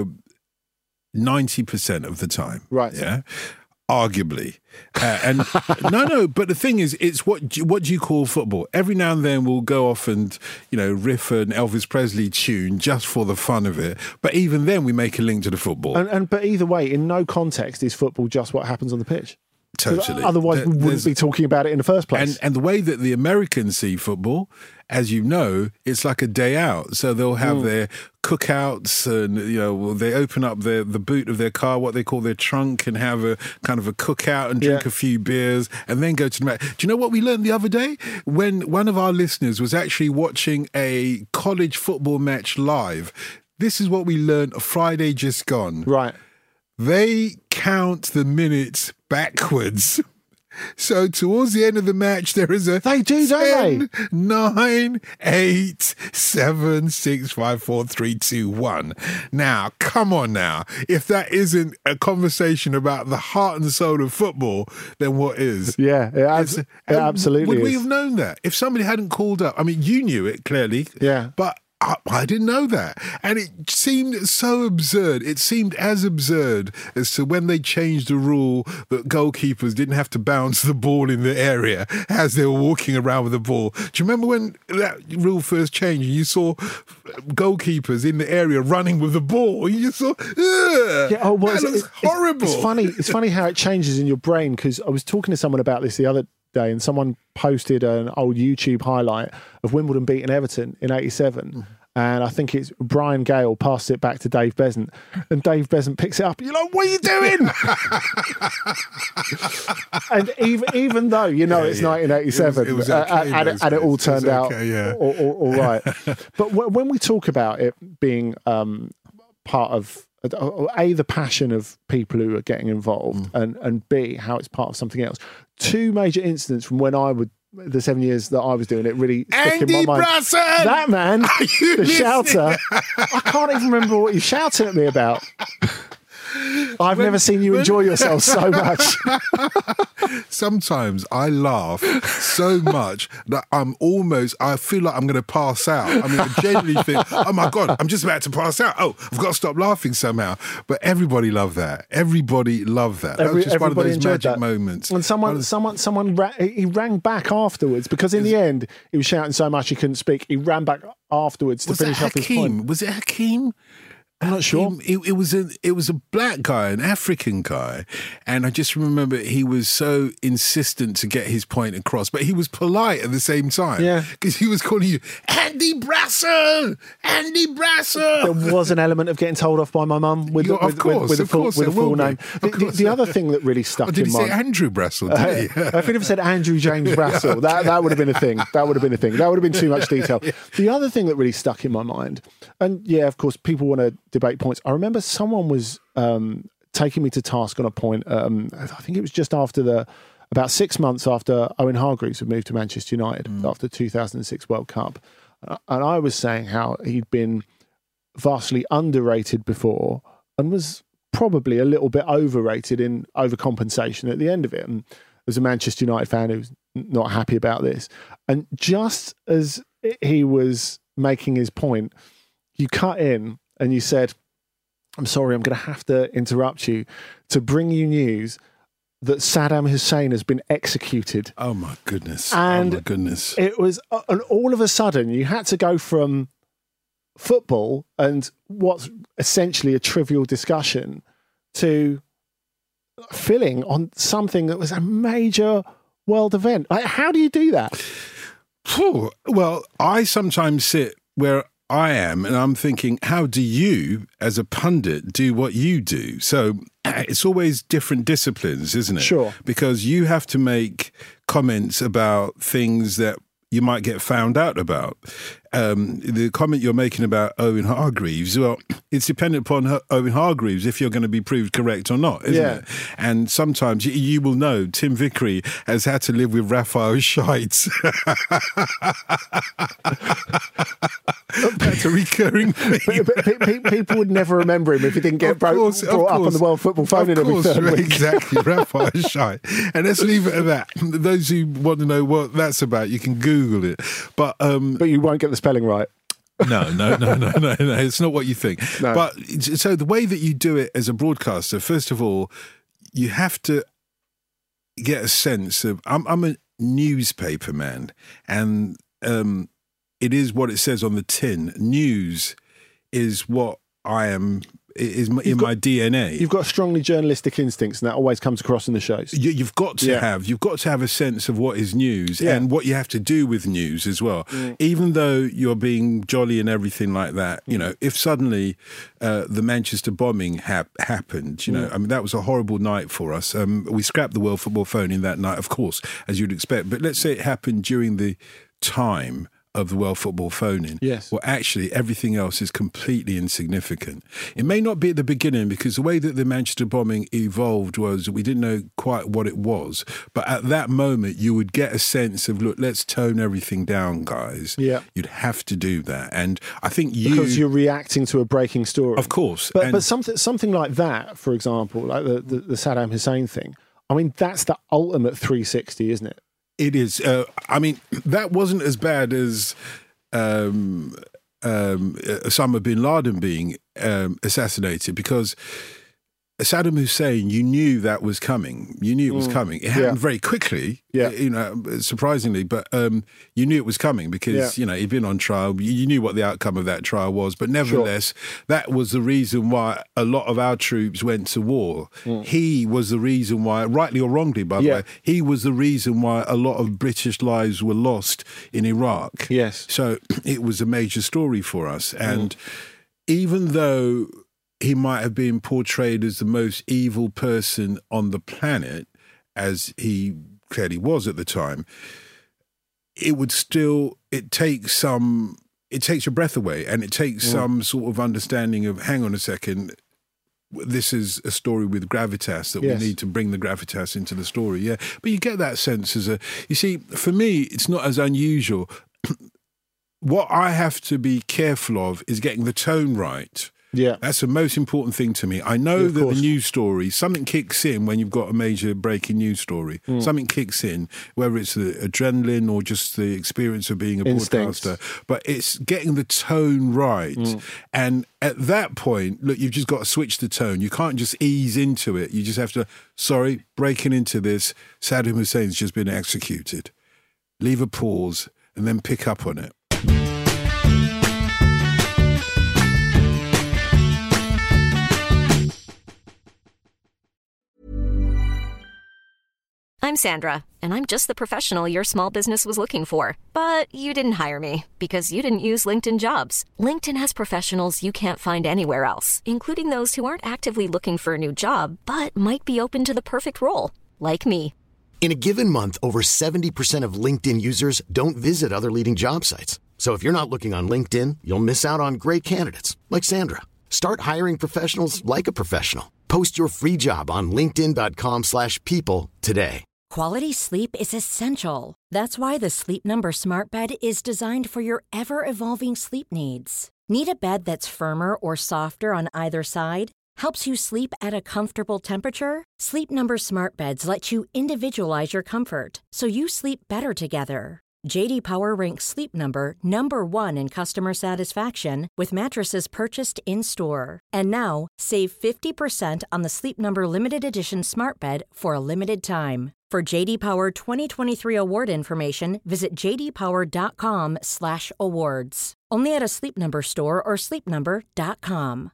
90% of the time. Right. Yeah. Arguably. And no, but the thing is, it's what do you call football? Every now and then we'll go off and, riff an Elvis Presley tune just for the fun of it. But even then we make a link to the football. But either way, in no context is football just what happens on the pitch. Totally. Otherwise, we wouldn't be talking about it in the first place. And the way that the Americans see football, as you know, it's like a day out. So they'll have their cookouts and, they open up the boot of their car, what they call their trunk, and have a kind of a cookout and drink a few beers and then go to the match. Do you know what we learned the other day? When one of our listeners was actually watching a college football match live, this is what we learned Friday just gone. Right. They count the minutes backwards. So towards the end of the match, there is a they do, 10, 9, 8, 7, 6, 5, 4, 3, 2, 1. Now, come on now. If that isn't a conversation about the heart and soul of football, then what is? Yeah, it absolutely would is. we have known that? If somebody hadn't called up, I mean, you knew it clearly. Yeah. But I didn't know that. And it seemed so absurd. It seemed as absurd as to when they changed the rule that goalkeepers didn't have to bounce the ball in the area as they were walking around with the ball. Do you remember when that rule first changed and you saw goalkeepers in the area running with the ball? You saw, that looks horrible. It's funny how it changes in your brain, because I was talking to someone about this the other day, and someone posted an old YouTube highlight of Wimbledon beating Everton in '87, and I think it's Brian Gale passed it back to Dave Besant, and Dave Besant picks it up. You're like, what are you doing? And even though it's 1987, it was okay, and it all turned out all right. But when we talk about it being part of A, the passion of people who are getting involved, and B, how it's part of something else. Two major incidents from when the 7 years that I was doing it really stuck in my mind. Brasson! That man, the shouter, I can't even remember what you're shouting at me about. I've never seen you enjoy yourself so much. Sometimes I laugh so much that I feel like I'm going to pass out. I mean, I genuinely think, oh my God, I'm just about to pass out. Oh, I've got to stop laughing somehow. But everybody loved that. Everybody loved that. That was just one of those magic moments. And someone he rang back afterwards, because in the end, he was shouting so much he couldn't speak. He ran back afterwards to finish off his point. Was it Hakeem? I'm not sure. It was a black guy, an African guy, and I just remember he was so insistent to get his point across, but he was polite at the same time. Yeah, because he was calling you Andy Brasson. There was an element of getting told off by my mum with the full name. The other thing that really stuck did in he mind. say Andrew Brassel? Did he? I think if it said Andrew James Brassel, that would have been a thing. That would have been a thing. That would have been too much detail. The other thing that really stuck in my mind, and yeah, of course, people want to debate points. I remember someone was taking me to task on a point. I think it was just after about 6 months after Owen Hargreaves had moved to Manchester United after the 2006 World Cup. And I was saying how he'd been vastly underrated before and was probably a little bit overrated in overcompensation at the end of it. And as a Manchester United fan who's not happy about this, and just as he was making his point, you cut in and you said, I'm sorry, I'm going to have to interrupt you to bring you news that Saddam Hussein has been executed. Oh, my goodness. And oh, my goodness. It was, and all of a sudden, you had to go from football and what's essentially a trivial discussion to filling on something that was a major world event. Like, how do you do that? Well, I sometimes sit where I am and I'm thinking, how do you, as a pundit, do what you do? So it's always different disciplines, isn't it? Sure. Because you have to make comments about things that you might get found out about. The comment you're making about Owen Hargreaves, well, it's dependent upon Owen Hargreaves if you're going to be proved correct or not, isn't it? And sometimes you will know Tim Vickery has had to live with Raphael Scheitz. That's a recurring theme. People would never remember him if he didn't get brought up on the World Football Phone in every third week. Exactly, Raphael Scheitz. And let's leave it at that. Those who want to know what that's about, you can Google it. But you won't get the spelling right. No. It's not what you think. No. But so the way that you do it as a broadcaster, first of all, you have to get a sense of, I'm a newspaper man, and it is what it says on the tin. News is what I am, is in my DNA. You've got strongly journalistic instincts, and that always comes across in the shows. You've got to have a sense of what is news and what you have to do with news as well. Even though you're being jolly and everything like that, you know, if suddenly the Manchester bombing happened, you know, I mean, that was a horrible night for us. We scrapped the World Football Phone in that night, of course, as you'd expect. But let's say it happened during the time of the World Football Phone-in. Yes. Well, actually, everything else is completely insignificant. It may not be at the beginning, because the way that the Manchester bombing evolved was we didn't know quite what it was. But at that moment, you would get a sense of, look, let's tone everything down, guys. Yeah. You'd have to do that. And I think because you're reacting to a breaking story. Of course. But something like that, for example, like the Saddam Hussein thing, I mean, that's the ultimate 360, isn't it? It is. I mean, that wasn't as bad as Osama bin Laden being assassinated, because Saddam Hussein, you knew that was coming. You knew it was coming. It happened very quickly, you know, surprisingly, but you knew it was coming because, you know, he'd been on trial. You knew what the outcome of that trial was. But nevertheless, that was the reason why a lot of our troops went to war. He was the reason why, rightly or wrongly, by the way, he was the reason why a lot of British lives were lost in Iraq. Yes. So it was a major story for us. And even though he might have been portrayed as the most evil person on the planet, as he clearly was at the time, it takes your breath away, and it takes some sort of understanding of, hang on a second, this is a story with gravitas, that we need to bring the gravitas into the story. Yeah. But you get that sense you see, for me, it's not as unusual. What I have to be careful of is getting the tone right. Yeah. That's the most important thing to me. I know that the news story, something kicks in when you've got a major breaking news story. Something kicks in, whether it's the adrenaline or just the experience of being a broadcaster. But it's getting the tone right. And at that point, look, you've just got to switch the tone. You can't just ease into it. You just have to, breaking into this, Saddam Hussein's just been executed. Leave a pause and then pick up on it. I'm Sandra, and I'm just the professional your small business was looking for. But you didn't hire me because you didn't use LinkedIn Jobs. LinkedIn has professionals you can't find anywhere else, including those who aren't actively looking for a new job, but might be open to the perfect role, like me. In a given month, over 70% of LinkedIn users don't visit other leading job sites. So if you're not looking on LinkedIn, you'll miss out on great candidates like Sandra. Start hiring professionals like a professional. Post your free job on linkedin.com/people today. Quality sleep is essential. That's why the Sleep Number Smart Bed is designed for your ever-evolving sleep needs. Need a bed that's firmer or softer on either side? Helps you sleep at a comfortable temperature? Sleep Number Smart Beds let you individualize your comfort so you sleep better together. JD Power ranks Sleep Number number 1 in customer satisfaction with mattresses purchased in-store. And now, save 50% on the Sleep Number Limited Edition Smart Bed for a limited time. For JD Power 2023 award information, visit jdpower.com/awards. Only at a Sleep Number store or sleepnumber.com.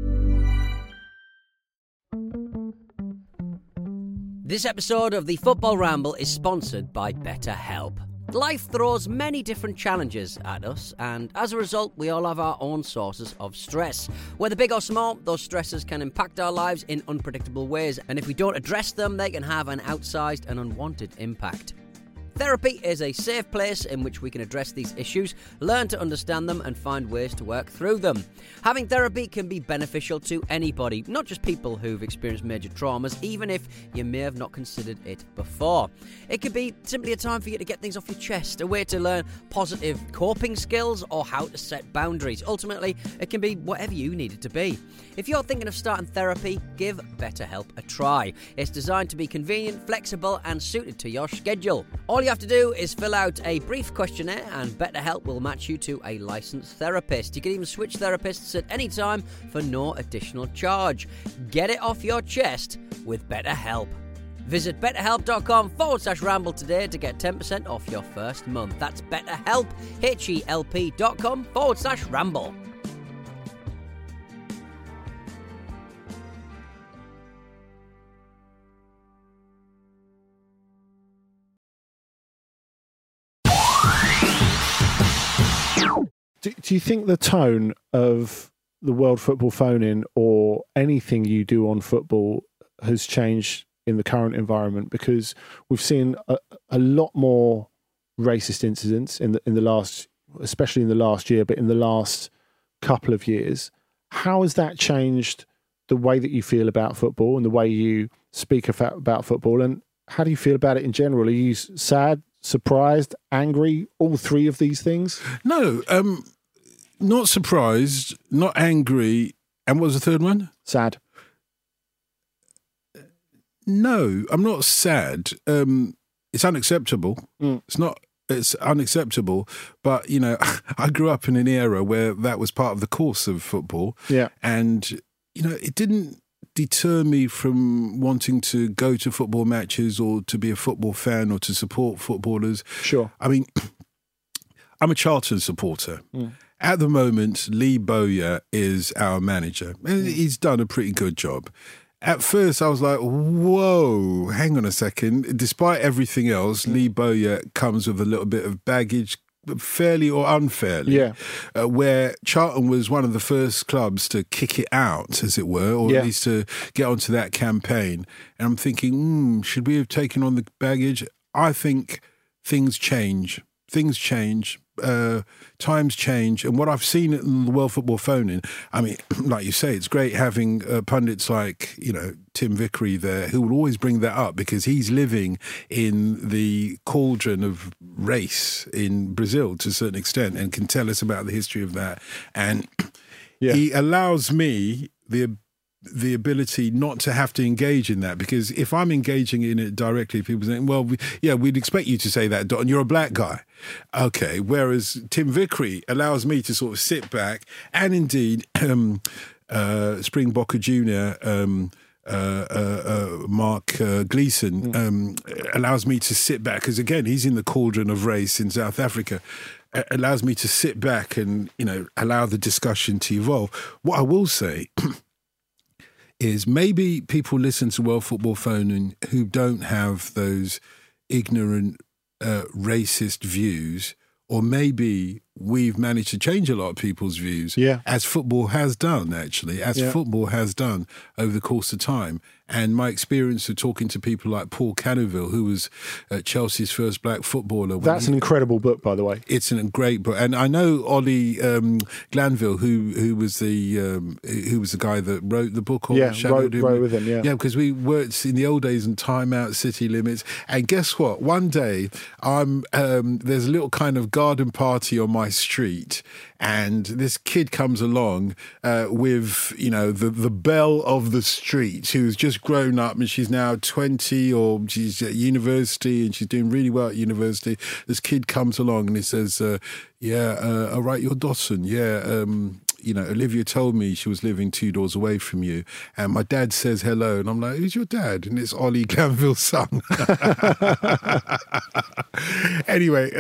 This episode of the Football Ramble is sponsored by BetterHelp. Life throws many different challenges at us, and as a result, we all have our own sources of stress. Whether big or small, those stresses can impact our lives in unpredictable ways, and if we don't address them, they can have an outsized and unwanted impact. Therapy is a safe place in which we can address these issues, learn to understand them, and find ways to work through them. Having therapy can be beneficial to anybody, not just people who've experienced major traumas, even if you may have not considered it before. It could be simply a time for you to get things off your chest, a way to learn positive coping skills, or how to set boundaries. Ultimately, it can be whatever you need it to be. If you're thinking of starting therapy, give BetterHelp a try. It's designed to be convenient, flexible, and suited to your schedule. All you have to do is fill out a brief questionnaire, and BetterHelp will match you to a licensed therapist. You can even switch therapists at any time for no additional charge. Get it off your chest with BetterHelp. Visit betterhelp.com/ramble today to get 10% off your first month. That's BetterHelp, HELP.com/ramble. Do you think the tone of the World Football Phone-In or anything you do on football has changed in the current environment? Because we've seen a lot more racist incidents in the last, especially in the last year, but in the last couple of years. How has that changed the way that you feel about football and the way you speak about football? And how do you feel about it in general? Are you sad, surprised, angry, all three of these things? No, not surprised, not angry. And what was the third one? Sad. No, I'm not sad. It's unacceptable. It's unacceptable. But, you know, I grew up in an era where that was part of the course of football. Yeah. And, you know, it didn't deter me from wanting to go to football matches or to be a football fan or to support footballers. Sure. I mean, I'm a Charlton supporter. At the moment, Lee Bowyer is our manager. And he's done a pretty good job. At first, I was like, whoa, hang on a second. Despite everything else, Lee Bowyer comes with a little bit of baggage, fairly or unfairly, where Charlton was one of the first clubs to kick it out, as it were, or at least to get onto that campaign. And I'm thinking, should we have taken on the baggage? I think things change. Things change. Times change. And what I've seen in the World Football Phone-In, I mean, like you say, it's great having pundits like, you know, Tim Vickery there, who will always bring that up because he's living in the cauldron of race in Brazil to a certain extent and can tell us about the history of that. And he allows me the ability not to have to engage in that, because if I'm engaging in it directly, people say, well, we'd expect you to say that, Don, you're a black guy. Okay, whereas Tim Vickery allows me to sort of sit back, and indeed Springbokker Jr., Mark Gleeson, allows me to sit back, because again, he's in the cauldron of race in South Africa, allows me to sit back and, you know, allow the discussion to evolve. What I will say is maybe people listen to World Football Phone-In who don't have those ignorant, racist views, or maybe we've managed to change a lot of people's views, as football has done, actually, football has done over the course of time. And my experience of talking to people like Paul Canoville, who was Chelsea's first black footballer. That's an incredible book, by the way. It's a great book. And I know Ollie Glanville, who was the guy that wrote the book. Or wrote with him, Yeah, because we worked in the old days in Time Out, City Limits. And guess what? One day, there's a little kind of garden party on my street, and this kid comes along with, you know, the belle of the street who's just grown up, and she's now 20, or she's at university and she's doing really well at university. This kid comes along and he says, all right, you're Dawson. Yeah, you know, Olivia told me she was living 2 doors away from you, and my dad says hello, and I'm like, who's your dad? And it's Ollie Glanville's son. Anyway,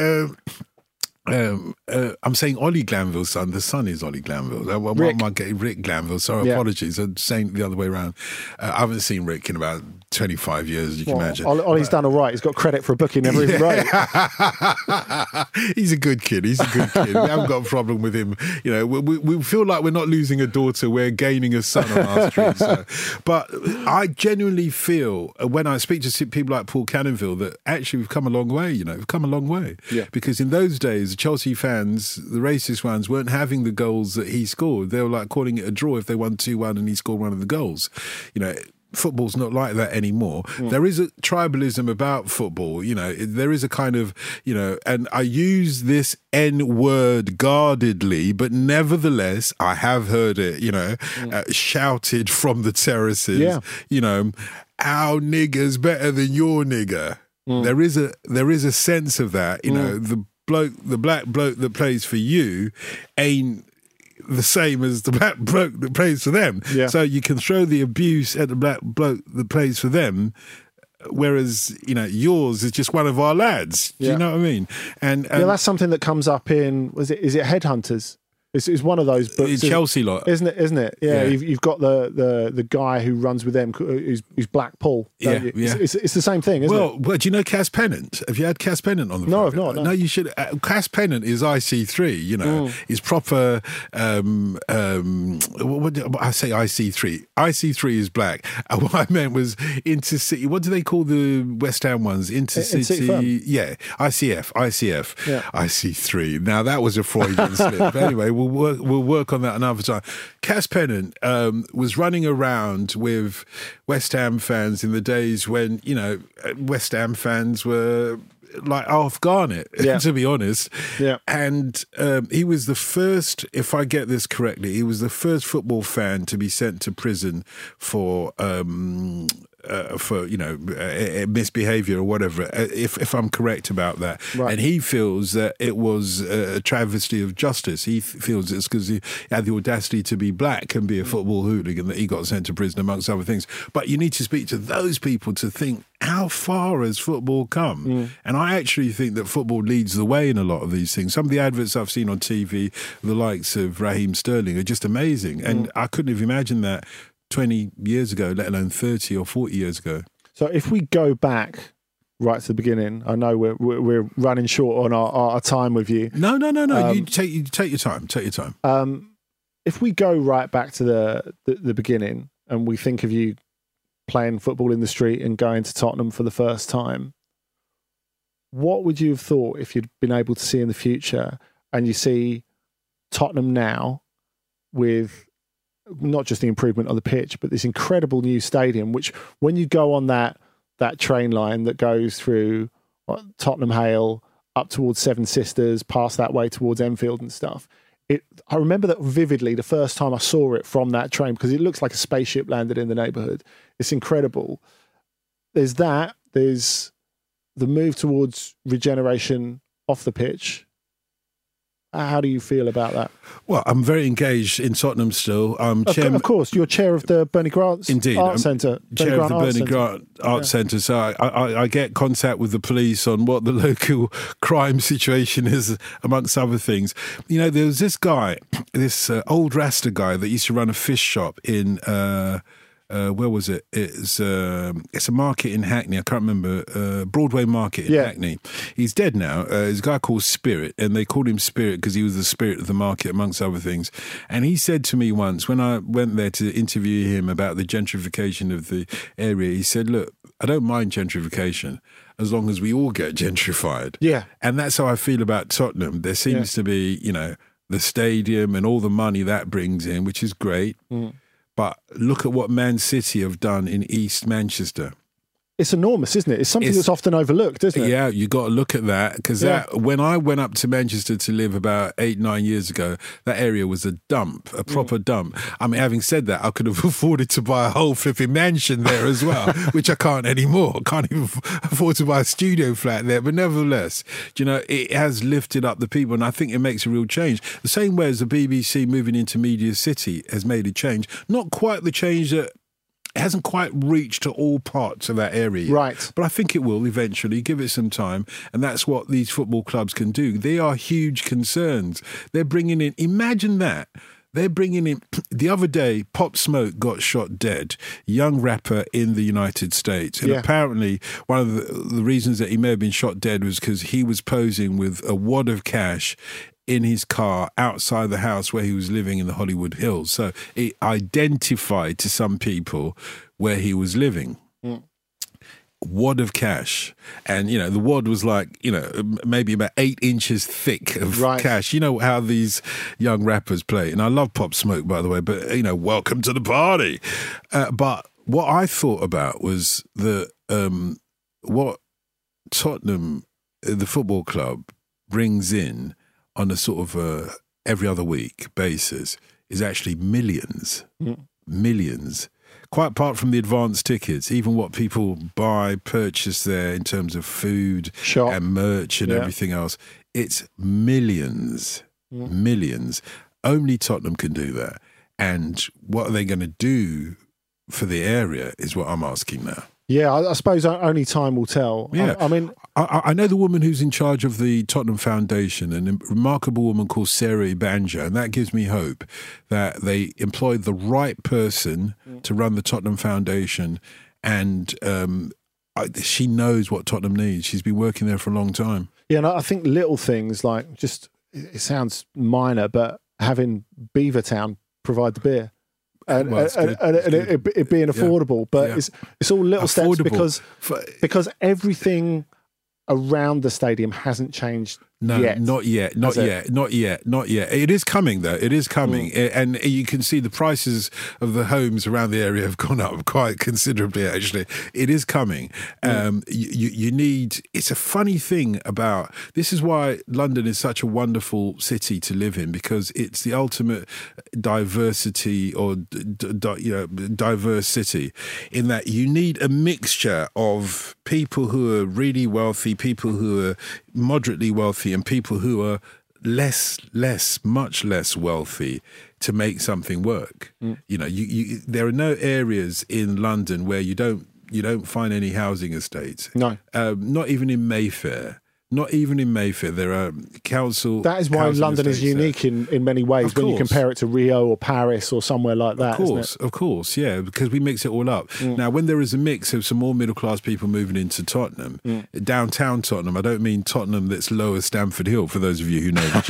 I'm saying Ollie Glanville's son. The son is Ollie Glanville. Rick Glanville. Sorry, apologies. I'm saying it the other way around. I haven't seen Rick in about 25 years, you can imagine. Ollie's done all right. He's got credit for a book he never even wrote. He's a good kid. We haven't got a problem with him. You know, we feel like we're not losing a daughter, we're gaining a son on our street. So. But I genuinely feel, when I speak to people like Paul Cannonville, that actually we've come a long way, you know, we've come a long way. Yeah. Because in those days, the Chelsea fans, the racist ones, weren't having the goals that he scored. They were like calling it a draw if they won 2-1 and he scored one of the goals. You know, football's not like that anymore. There is a tribalism about football, you know, there is a kind of, you know, and I use this N-word guardedly, but nevertheless, I have heard it, you know, shouted from the terraces, you know, our nigger's better than your nigger. There is a sense of that, you know, the black bloke that plays for you ain't the same as the black bloke that plays for them. Yeah. So you can throw the abuse at the black bloke that plays for them, whereas, you know, yours is just one of our lads. Do you know what I mean? And that's something that comes up in, is it Headhunters? It's one of those books. It's Chelsea lot. Isn't it? Yeah. You've got the guy who runs with them, who's Black Paul. Yeah. It's the same thing, isn't it? Well, do you know Cass Pennant? Have you had Cass Pennant on the No, I've not. No, you should. Cass Pennant is IC3, you know. He's proper, what did I say IC3? IC3 is black. What I meant was Intercity. What do they call the West Ham ones? Intercity. Yeah, ICF. Yeah. IC3. Now, that was a Freudian slip. But anyway, we'll work on that another time. Cass Pennant was running around with West Ham fans in the days when, you know, West Ham fans were like Alf Garnett, to be honest. Yeah. And he was the first, if I get this correctly, he was the first football fan to be sent to prison for you know, misbehaviour or whatever, if I'm correct about that. Right. And he feels that it was a travesty of justice. He feels it's because he had the audacity to be black and be a football hooligan that he got sent to prison, amongst other things. But you need to speak to those people to think, how far has football come? And I actually think that football leads the way in a lot of these things. Some of the adverts I've seen on TV, the likes of Raheem Sterling, are just amazing. And I couldn't have imagined that 20 years ago, let alone 30 or 40 years ago. So if we go back right to the beginning, I know we're running short on our time with you. No. You take your time. Take your time. If we go right back to the beginning, and we think of you playing football in the street and going to Tottenham for the first time, what would you have thought if you'd been able to see in the future, and you see Tottenham now with not just the improvement of the pitch, but this incredible new stadium, which when you go on that train line that goes through Tottenham Hale up towards Seven Sisters, past that way towards Enfield and stuff, I remember that vividly the first time I saw it from that train, because it looks like a spaceship landed in the neighbourhood. It's incredible. There's the move towards regeneration off the pitch. How do you feel about that? Well, I'm very engaged in Tottenham still. I'm chairman, of course, you're chair of the Bernie Grant Art Centre. Chair of the Bernie Grant Art Centre. So I get contact with the police on what the local crime situation is, amongst other things. You know, there was this guy, this old Rasta guy that used to run a fish shop in... where was it? It's a market in Hackney. I can't remember. Broadway Market in Hackney. He's dead now. There's a guy called Spirit, and they called him Spirit because he was the spirit of the market, amongst other things. And he said to me once, when I went there to interview him about the gentrification of the area, he said, look, I don't mind gentrification as long as we all get gentrified. Yeah. And that's how I feel about Tottenham. There seems to be, you know, the stadium and all the money that brings in, which is great. But look at what Man City have done in East Manchester. it's enormous, isn't it? It's something that's often overlooked, isn't it? Yeah, you got to look at that, because when I went up to Manchester to live about 8-9 years ago, that area was a dump, a proper dump. I mean, having said that, I could have afforded to buy a whole flipping mansion there as well, which I can't anymore. Can't even afford to buy a studio flat there. But nevertheless, you know, it has lifted up the people, and I think it makes a real change. The same way as the BBC moving into Media City has made a change. Not quite the change that it hasn't quite reached to all parts of that area yet. Right. But I think it will eventually. Give it some time. And that's what these football clubs can do. They are huge concerns. They're bringing in, imagine that. They're bringing in, the other day, Pop Smoke got shot dead, young rapper in the United States. And apparently one of the reasons that he may have been shot dead was because he was posing with a wad of cash in his car outside the house where he was living in the Hollywood Hills. So it identified to some people where he was living. Wad of cash. And, you know, the wad was like, you know, maybe about 8 inches thick of cash. You know how these young rappers play. And I love Pop Smoke, by the way, but, you know, welcome to the party. But what I thought about was what Tottenham, the football club, brings in on a sort of every other week basis is actually millions. Millions. Quite apart from the advanced tickets, even what people purchase there in terms of food and merch and everything else, it's millions. Millions. Only Tottenham can do that. And what are they going to do for the area is what I'm asking now. Yeah, I suppose only time will tell. Yeah. I mean, I know the woman who's in charge of the Tottenham Foundation, a remarkable woman called Sarah Ibanja, and that gives me hope that they employed the right person to run the Tottenham Foundation, and she knows what Tottenham needs. She's been working there for a long time. Yeah, and I think little things like it sounds minor, but having Beavertown provide the beer. And it being affordable, but it's all little affordable steps because everything around the stadium hasn't changed. No, yet. Not yet. It is coming, though. It is coming. And you can see the prices of the homes around the area have gone up quite considerably, actually. It is coming. You need... It's a funny thing about... This is why London is such a wonderful city to live in, because it's the ultimate diversity or diverse city, in that you need a mixture of people who are really wealthy, people who are moderately wealthy, and people who are much less wealthy to make something work. You know, there are no areas in London where you don't find any housing estates. No, not even in Mayfair. Not even in Mayfair. There are council... That is why London is unique in many ways when you compare it to Rio or Paris or somewhere like that. Of course, yeah, because we mix it all up. Now, when there is a mix of some more middle-class people moving into Tottenham, downtown Tottenham, I don't mean Tottenham that's lower Stamford Hill, for those of you who know the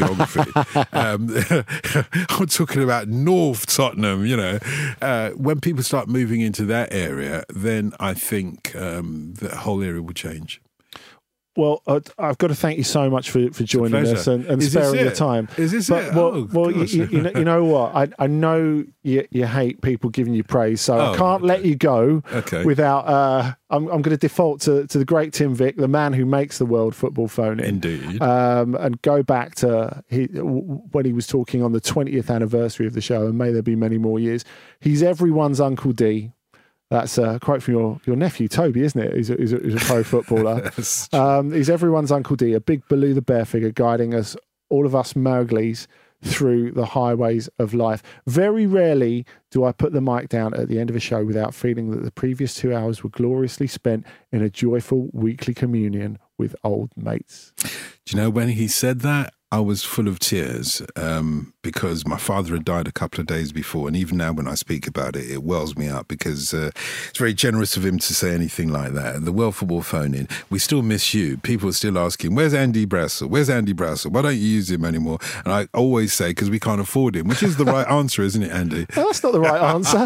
geography. I'm talking about North Tottenham, you know. When people start moving into that area, then I think the whole area will change. Well, I've got to thank you so much for joining us and sparing your time. Is this it? You know what? I know you hate people giving you praise, so I can't let you go without... I'm going to default to the great Tim Vick, the man who makes the World Football Phone-In. Indeed. And go back to when he was talking on the 20th anniversary of the show, and may there be many more years. He's everyone's Uncle D. That's a quote from your nephew, Toby, isn't it? He's a pro footballer. He's everyone's Uncle D, a big Baloo the Bear figure guiding us, all of us Mowglis, through the highways of life. Very rarely do I put the mic down at the end of a show without feeling that the previous 2 hours were gloriously spent in a joyful weekly communion with old mates. Do you know, when he said that, I was full of tears because my father had died a couple of days before, and even now when I speak about it, it wells me up because it's very generous of him to say anything like that. The World Football Phone-In, we still miss you. People are still asking, where's Andy Brassel? Where's Andy Brassel? Why don't you use him anymore? And I always say, because we can't afford him, which is the right answer, isn't it, Andy? No, that's not the right answer.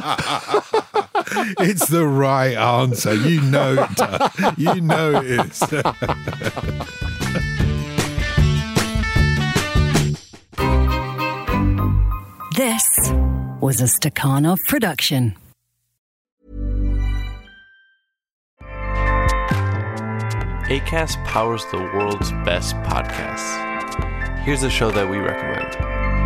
It's the right answer. You know it. You know it is. This was a Stakhanov production. Acast powers the world's best podcasts. Here's a show that we recommend.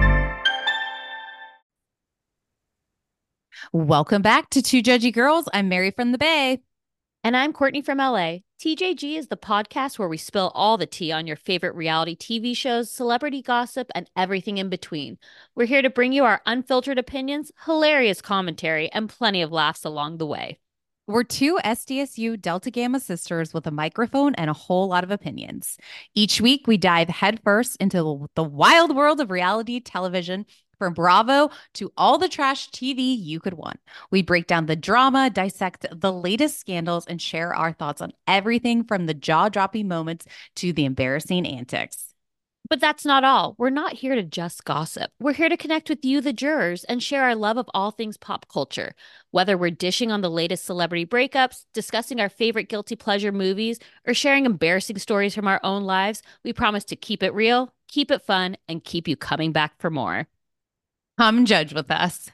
Welcome back to Two Judgy Girls. I'm Mary from the Bay. And I'm Courtney from LA. TJG is the podcast where we spill all the tea on your favorite reality TV shows, celebrity gossip, and everything in between. We're here to bring you our unfiltered opinions, hilarious commentary, and plenty of laughs along the way. We're two SDSU Delta Gamma sisters with a microphone and a whole lot of opinions. Each week, we dive headfirst into the wild world of reality television, from Bravo to all the trash TV you could want. We break down the drama, dissect the latest scandals, and share our thoughts on everything from the jaw-dropping moments to the embarrassing antics. But that's not all. We're not here to just gossip. We're here to connect with you, the jurors, and share our love of all things pop culture. Whether we're dishing on the latest celebrity breakups, discussing our favorite guilty pleasure movies, or sharing embarrassing stories from our own lives, we promise to keep it real, keep it fun, and keep you coming back for more. Come judge with us.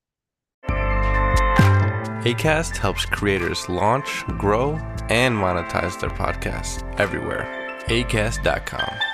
Acast helps creators launch, grow, and monetize their podcasts everywhere. Acast.com.